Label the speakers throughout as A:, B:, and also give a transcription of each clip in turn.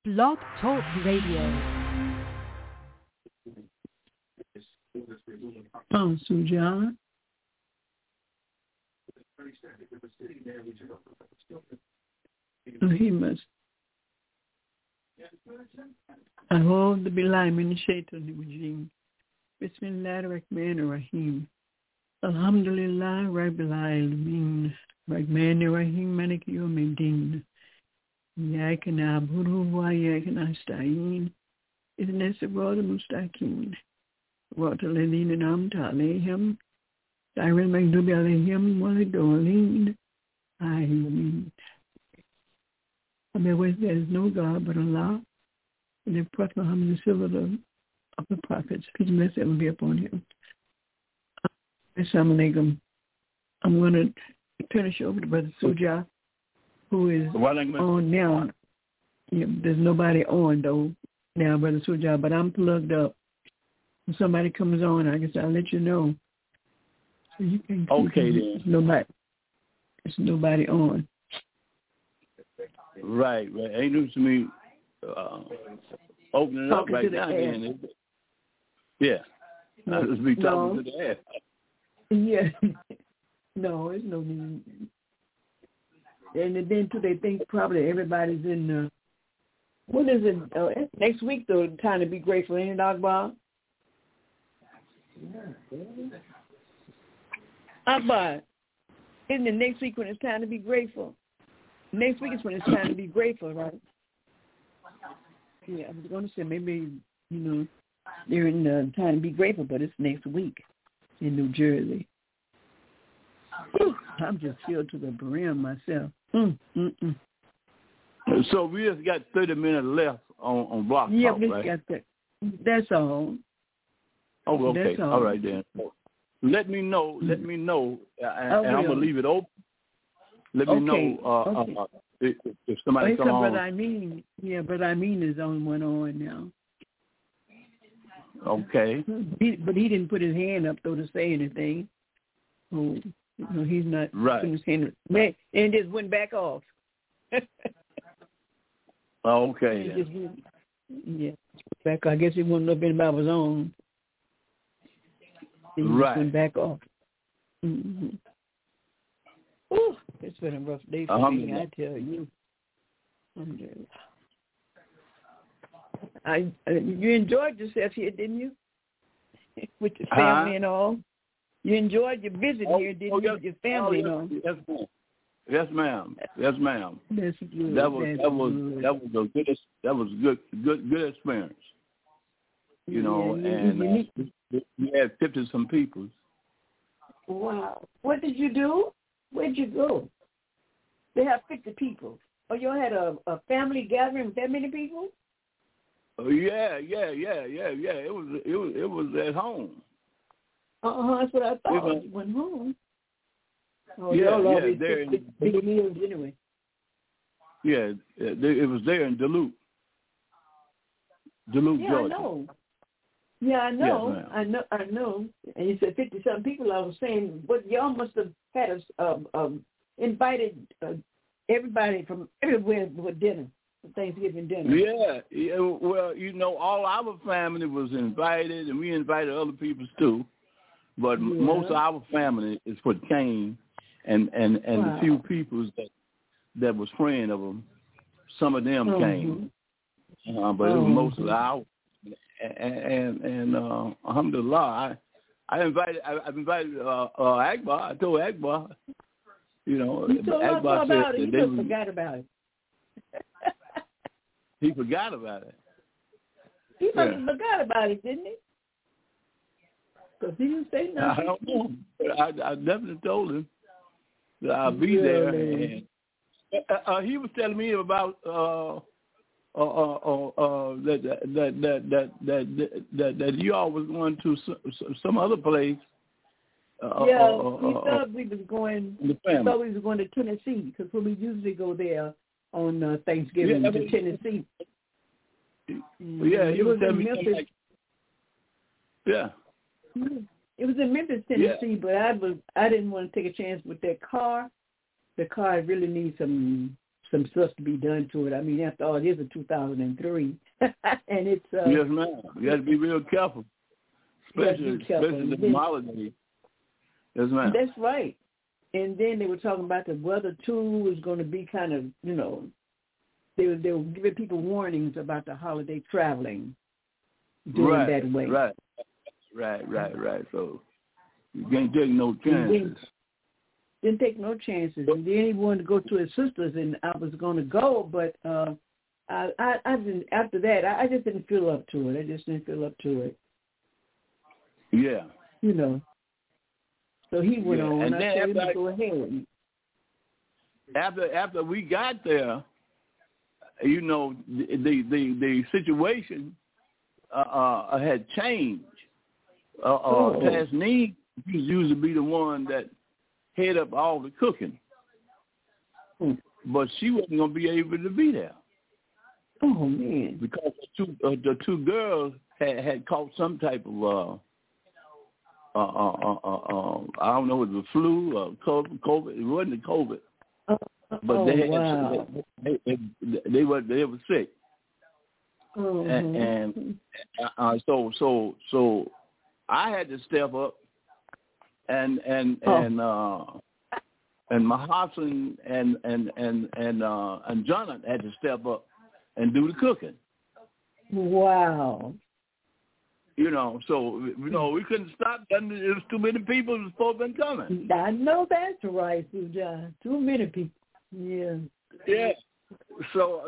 A: Blog Talk Radio.
B: Sujan. He must. أعوذ بالله من الشيطان الرجيم بسم الله الرحمن الرحيم الحمد لله رب العالمين الرحمن الرحيم مالك يوم الدين إياك نعبد وإياك نستعين اهدنا الصراط المستقيم صراط الذين أنعمت عليهم غير المغضوب عليهم ولا الضالين آمين. I bear witness there is no God but Allah, and the Prophet Muhammad is the silver of the prophets. Peace and blessing will be upon him. Assalamu alaikum. I'm going to turn it over to Brother Suja, who is on now. Yeah, there's nobody on, though, now, Brother Suja, but I'm plugged up. When somebody comes on, I guess I'll let you know. So you can,
C: okay, then.
B: There's nobody on.
C: Right. Ain't news to me opening up right now. Then. Yeah. I'll just be talking to the air.
B: Yeah. No, it's no need. And then, too, they think probably everybody's in, when is it? Next week, though, time to be grateful. Ain't it, Akbar? Akbar, isn't it next week when it's time to be grateful? Next week is when it's time to be grateful, right? Yeah, I was going to say maybe, they're in time to be grateful, but it's next week in New Jersey. Whew, I'm just filled to the brim myself.
C: So we just got 30 minutes left on Block
B: Yeah,
C: Talk,
B: we
C: right?
B: got that. That's all.
C: Oh, okay.
B: That's all.
C: All right, then. Let me know, and I'm going to leave it open. Let me know if somebody comes on.
B: Brother Amin is the only one on now.
C: Okay.
B: But he didn't put his hand up, though, to say anything. Oh, he's not putting his hand up. And just went back off.
C: Okay.
B: Yeah. Back. I guess he wouldn't have been about his own. He just went back off. Mm-hmm. Ooh, it's been a rough day for me, I tell you. You enjoyed yourself here, didn't you? With your family and all. You enjoyed your visit here, didn't you? With your family and all.
C: Yes, ma'am. That's good. That was good experience. And we had 50-some people.
B: Wow. What did you do? Where'd you go? They have 50 people. Oh, you had a family gathering with that many people?
C: Oh, yeah. It was at home.
B: That's what I thought. You went home. Oh,
C: y'all
B: always
C: there
B: big meals anyway.
C: Yeah, it was there in Duluth, Georgia.
B: I know. Yeah, I know.
C: Yes,
B: I know. And you said 50-something people. I was saying, but y'all must have had invited everybody from everywhere for dinner, for Thanksgiving dinner.
C: Yeah. Well, all our family was invited, and we invited other people too. But most of our family is what came, and the few people that was friend of them, some of them came. But it was most of our. And alhamdulillah, I've invited Akbar. I told Akbar,
B: Akbar said it. He just forgot about it.
C: He forgot about it.
B: He forgot about it, didn't he? Because he didn't say nothing.
C: I don't know. I definitely told him that I'll be there. And he was telling me about that you all was going to some other place.
B: We thought we was going. We thought we was going to Tennessee because we usually go there on Thanksgiving to Tennessee.
C: Yeah, he was telling me Memphis.
B: It was in Memphis, Tennessee, but I didn't want to take a chance with that car. The car really needs some some stuff to be done to it. I mean, after all, it is a 2003, and it's
C: yes, ma'am. You got to be real careful, especially the holiday. Yes, ma'am.
B: That's right. And then they were talking about the weather too was going to be kind of, you know, they were giving people warnings about the holiday traveling doing that way. Right. So you can't take no chances. Didn't take no chances. And then he wanted to go to his sister's, and I was going to go, but I didn't. After that, I just didn't feel up to it. I just didn't feel up to it.
C: Yeah.
B: You know. So he went on, and I told him to go ahead.
C: After we got there, you know, the situation had changed. Tasneem used to be the one that head up all the cooking, but she wasn't going to be able to be there.
B: Oh man!
C: Because the two girls had caught some type of I don't know if it was the flu or COVID. It wasn't the COVID, but they were sick, and so I had to step up, and Mahassan and Jonathan had to step up and do the cooking.
B: Wow.
C: You know, so, you know, we couldn't stop them. There was too many people who was supposed to be coming.
B: I know that's right, Sujan. Too many people. Yeah.
C: Yeah. So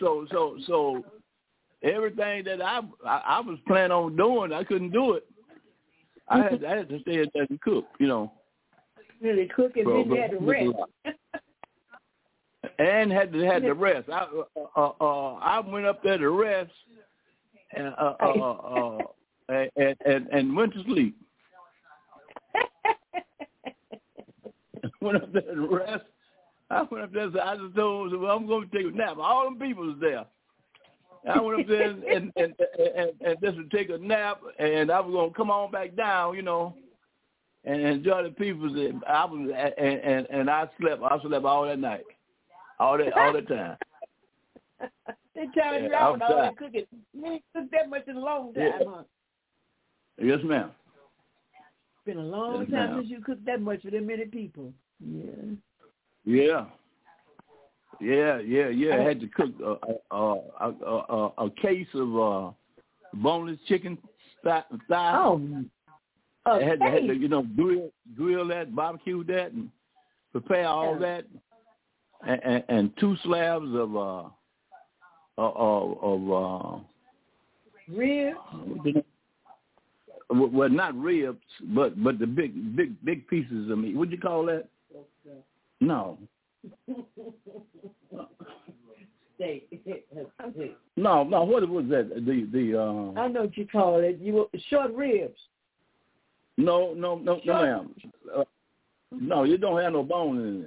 C: everything that I was planning on doing, I couldn't do it. I had to stay there and cook, you know.
B: Really cook and then you had to rest.
C: And had to rest. I went up there to rest and went to sleep. Went up there to rest. I went up there. I just told them, well, I'm going to take a nap. All them people was there. I went up there and just to take a nap, and I was going to come on back down, you know, and enjoy the people. And I slept. I slept all that night, all the time.
B: They trying to out all that cooking. You ain't cooked that much in a long time, huh?
C: Yes, ma'am.
B: It's been a long time since you cooked that much for that many people.
C: Yeah. I had to cook a case of boneless chicken thigh.
B: Oh,
C: I had to, you know, grill that, barbecue that, and prepare all that, and 2 slabs of
B: ribs.
C: Well, not ribs, but the big pieces of meat. What'd you call that? No. No. What was that?
B: I know what you call it. Short ribs.
C: No, ma'am. No, you don't have no bone in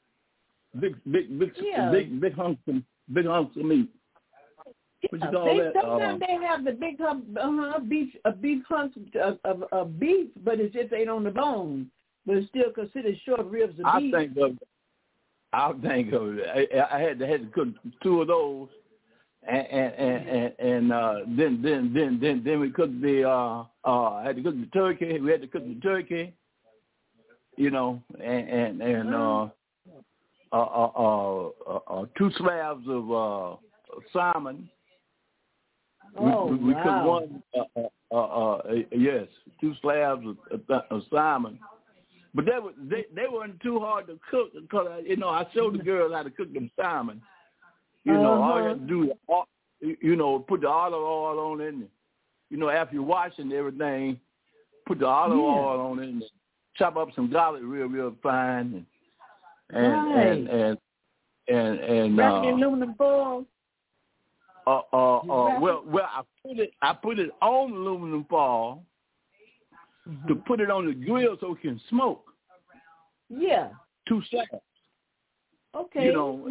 C: it. Big hunks of meat. What you call that?
B: Sometimes they have the big beef hunks of beef, but it's just ain't on the bone. But it's still considered short ribs of beef.
C: I'll think of it. I had to cook 2 of those, and then we cooked I had to cook the turkey. We had to cook the turkey, you know, and 2 slabs of salmon. We cooked one. Yes, 2 slabs of salmon. But they weren't too hard to cook because, you know, I showed the girls how to cook them salmon. You know, all you have to do is, you know, put the olive oil on it. And, you know, after you're washing everything, put the olive oil on it and chop up some garlic real fine. And
B: wrap it in aluminum foil.
C: I put it on aluminum foil to put it on the grill so it can smoke.
B: Yeah.
C: 2 seconds.
B: Okay.
C: You know,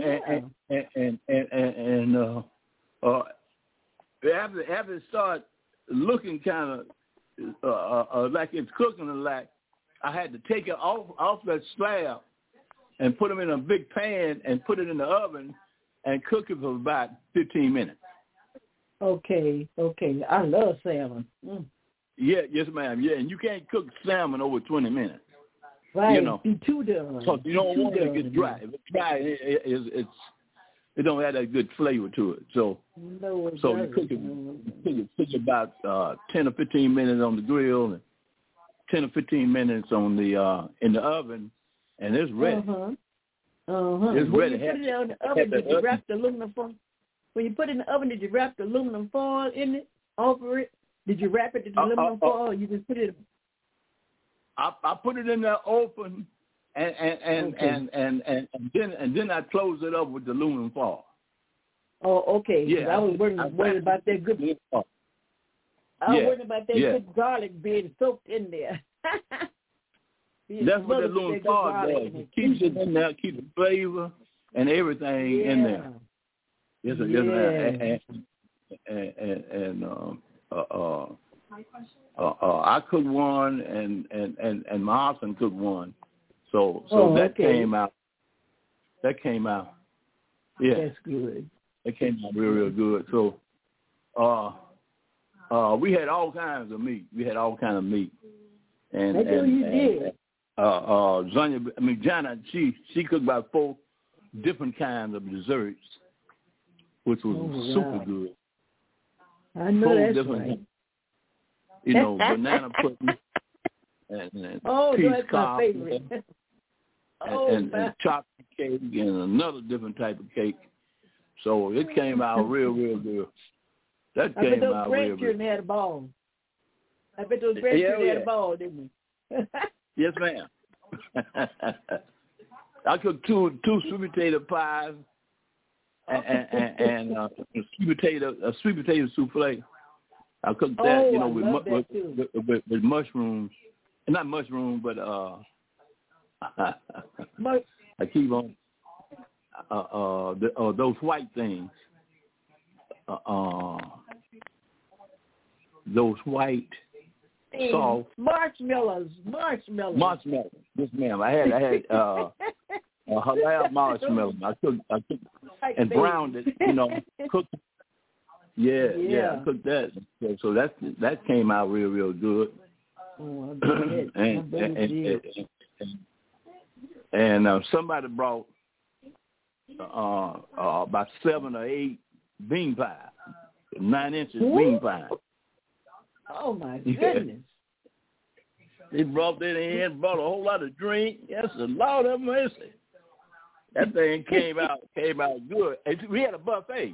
C: after it started looking kind of like it's cooking a lot, I had to take it off that slab and put them in a big pan and put it in the oven and cook it for about 15 minutes.
B: Okay. I love salmon.
C: Yeah, yes, ma'am. Yeah, and you can't cook salmon over 20 minutes.
B: Right.
C: You know,
B: be too done.
C: So you don't want it to get dry. If it's dry, it don't have that good flavor to it. So
B: no, it
C: so
B: doesn't.
C: you cook it about 10 or 15 minutes on the grill and 10 or 15 minutes on the in the oven, and it's ready. It's
B: When
C: ready.
B: you put it on the oven, did you wrap the aluminum foil? When you put it in the oven, did you wrap the aluminum foil in it over it? Did you wrap it in the aluminum foil, or you just put it?
C: I put it in there open, and then I close it up with the aluminum foil.
B: Oh, okay.
C: Yeah,
B: I was worried about that good. I was worried about that good garlic being soaked in there.
C: That's what the aluminum foil does. It keeps it in there, keeps the flavor and everything in there. Yes, I cooked one, and my husband cooked one, so that came out. That came out. Yeah,
B: that's good. It
C: came out real good. So, we had all kinds of meat. And
B: did.
C: Jana, she cooked about 4 different kinds of desserts, which was super good.
B: I know
C: 4
B: that's
C: different
B: right.
C: You know, banana pudding and peach
B: that's
C: cobbler,
B: my favorite.
C: and chocolate cake and another different type of cake. So it came out real good. That came out real good.
B: I bet those grandchildren had a ball. I bet those grandchildren had a ball, didn't they?
C: Yes, ma'am. I cooked two sweet potato pies and a sweet potato souffle. I cooked that, with mushrooms. Not mushrooms, but I keep on those white things. Those white soft
B: marshmallows.
C: Yes, ma'am. I had halal marshmallow. I cooked and browned it. You know, cooked. Yeah. I cooked that. So that came out real good.
B: Oh, I bet
C: and somebody brought about 7 or 8 bean pies, 9 inches bean pies.
B: Oh my goodness!
C: They brought that in, brought a whole lot of drink. Yes, the Lord have mercy. That thing came out good. And we had a buffet.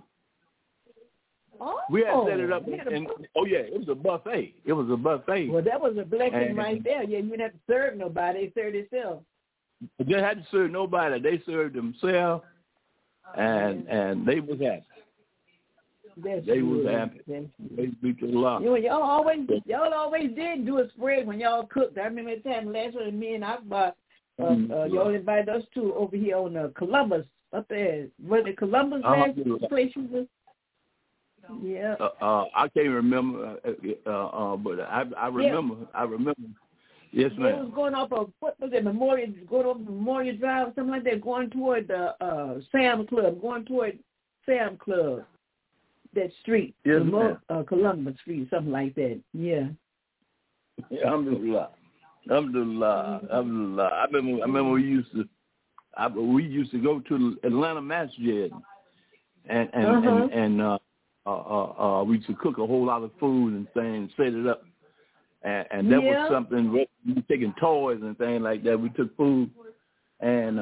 C: We had set it up, it was a buffet.
B: Well, that was a blessing right there. Yeah, you didn't have to serve nobody; they served themselves.
C: They had to serve nobody; they served themselves, and they was happy. Was happy. They beat the lot.
B: Y'all always did do a spread when y'all cooked. I remember the time last one, me and Akbar, y'all invited us to over here on Columbus up there. Was it Columbus last place you was? Yeah.
C: I can't remember, but I remember. I remember. Yes, ma'am.
B: It was going off of what was it? Memorial Drive or something like that. Going toward the Sam Club. That street,
C: yes,
B: Columbus Street, something like that. Yeah.
C: Alhamdulillah. I remember we used to go to Atlanta Masjid, and we used to cook a whole lot of food and things, set it up, and that was something. We were taking toys and things like that. We took food and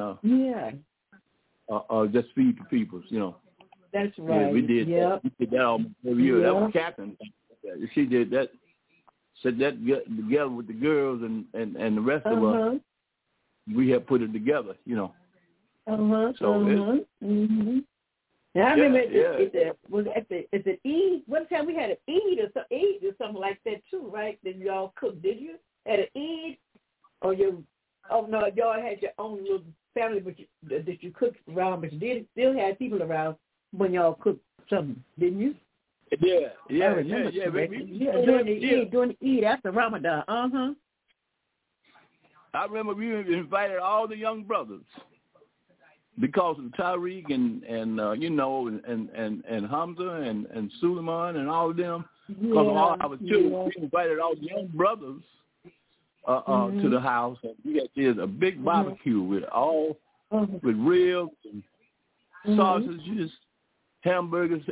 C: just feed the people, you know.
B: That's right.
C: Yeah, we did.
B: Yep.
C: We did that almost every year. That was Catherine. She did that. Said that together with the girls and the rest of us. We had put it together, you know. So
B: Now I remember was at the Eid. One time we had an Eid or something like that too, right? That y'all cooked, did you? At an Eid, or y'all had your own little family, but that you cooked around, but you still had people around when y'all cooked something, didn't you?
C: Yeah.
B: During the Eid after Ramadan.
C: I remember we invited all the young brothers. because of Tariq and you know, and Hamza and Suleiman and all of them, because of all our children, we invited all the young brothers to the house, and we had a big barbecue with ribs and sausages, hamburgers,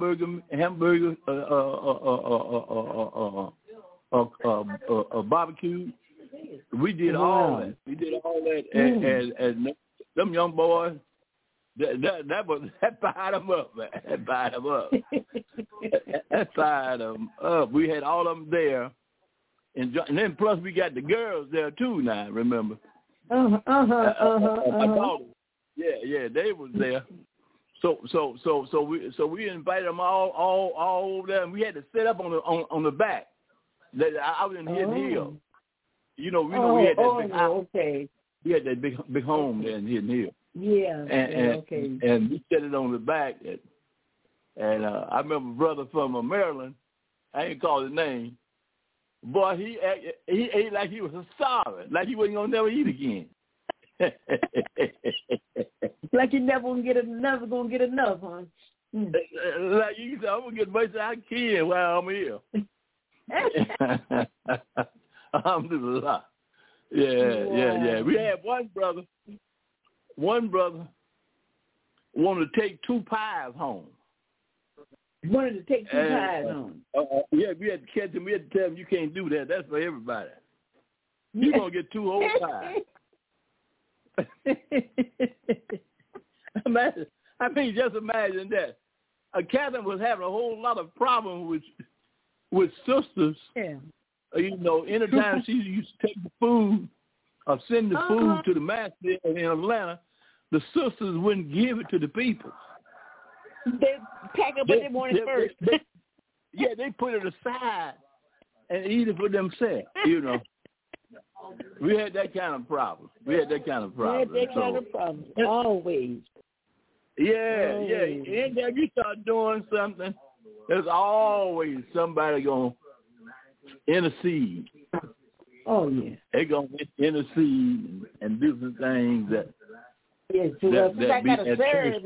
C: barbecue. We did all that. And them young boys, that fired them up, man. That fired them up. That fired them up. We had all of them there, and then plus we got the girls there too. Now remember? My daughter. Yeah, they was there. So we invited them all over there, and we had to set up on the back. I was in Hidden Hill. You know, we had that big house. Okay. We had that big home there in Hidden Hill.
B: Yeah.
C: And we set it on the back. And I remember a brother from Maryland. I ain't call his name. Boy, he ate like he was starving, like he wasn't gonna never eat again.
B: Like you never gonna get enough, huh?
C: Like you said, I'm gonna get as much as I can while I'm here. Alhamdulillah. Yeah. We had one brother wanted to take 2 pies home.
B: Wanted to take 2 pies home.
C: Yeah, we had to catch him. We had to tell him, you can't do that. That's for everybody. You're going to get 2 whole pies. Just imagine that. Catherine was having a whole lot of problems with sisters.
B: Yeah.
C: You know, anytime she used to take the food or send the food to the master in Atlanta, the sisters wouldn't give it to the people.
B: They pack up what they wanted first.
C: They put it aside and eat it for themselves, you know. We had that kind of problem.
B: Always.
C: Yeah. Anytime you start doing something, there's always somebody going to intercede.
B: Oh, yeah.
C: They're going to intercede and do some things that...
B: Yes, since I got to serve...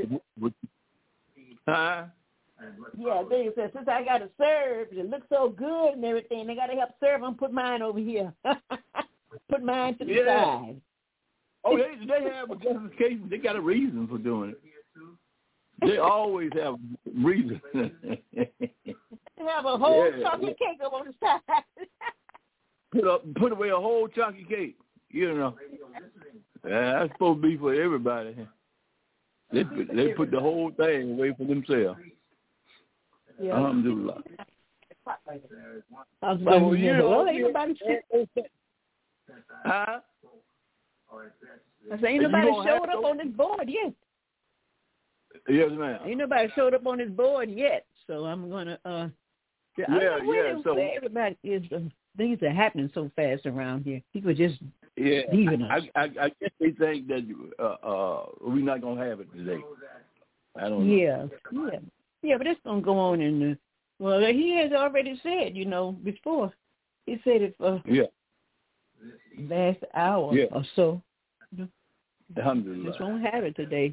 C: Huh?
B: Yeah, they said, since I got to serve, it looks so good and everything, they got to help serve them, put mine over here. Put mine to the side.
C: Oh, they have a justification. They got a reason for doing it. They always have reason.
B: They have a whole chocolate cake up on the side.
C: Put away a whole chocolate cake, you know. That's supposed to be for everybody. They put the whole thing away for themselves.
B: Yeah.
C: Alhamdulillah.
B: So, you know, ain't nobody
C: huh?
B: I say, ain't nobody showed up on this board yet.
C: Yes, ma'am.
B: Ain't nobody showed up on this board yet, so I'm gonna. So everybody is. Things are happening so fast around here. People just leaving us.
C: I guess they think that we're not gonna have it today. I don't know.
B: Yeah, but it's gonna go on in well, he has already said, you know, before. He said if last hour or so.
C: Alhamdulillah.
B: Just won't have it today.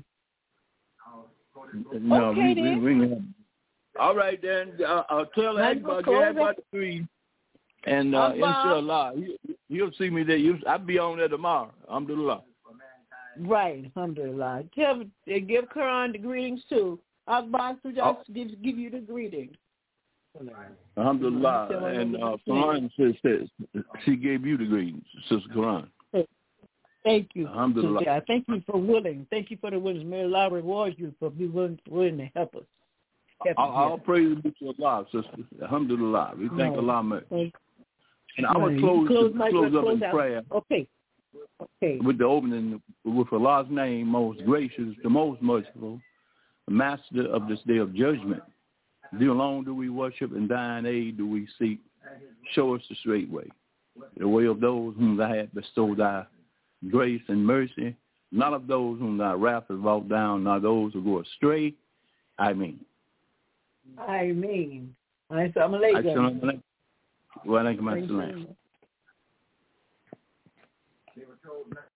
C: No,
B: okay,
C: we all right then. I'll tell everybody about the 3. And inshallah, you'll see me there. I'll be on there tomorrow. Alhamdulillah.
B: Right, alhamdulillah. Give Quran the greetings too. Akbar just give you the greetings.
C: Alhamdulillah. And Quran says she gave you the greetings, Sister Quran.
B: Thank you.
C: Alhamdulillah.
B: Yeah, thank you for willing. Thank you for the willingness. May Allah reward you for being willing to help us.
C: All praise be to Allah, sister. Alhamdulillah. We thank Allah, man. And I'm going to close up in prayer.
B: Okay.
C: With the opening, with Allah's name, most gracious, the most merciful, the master of this day of judgment. Thee alone do we worship, and thine aid do we seek. Show us the straight way, the way of those whom thou hast bestowed thy grace and mercy, not of those whom thy wrath has brought down, not those who go astray. Ameen.
B: Ameen. Assalamu alaikum.
C: Wa alaikum assalam.